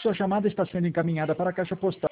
Sua chamada está sendo encaminhada para a caixa postal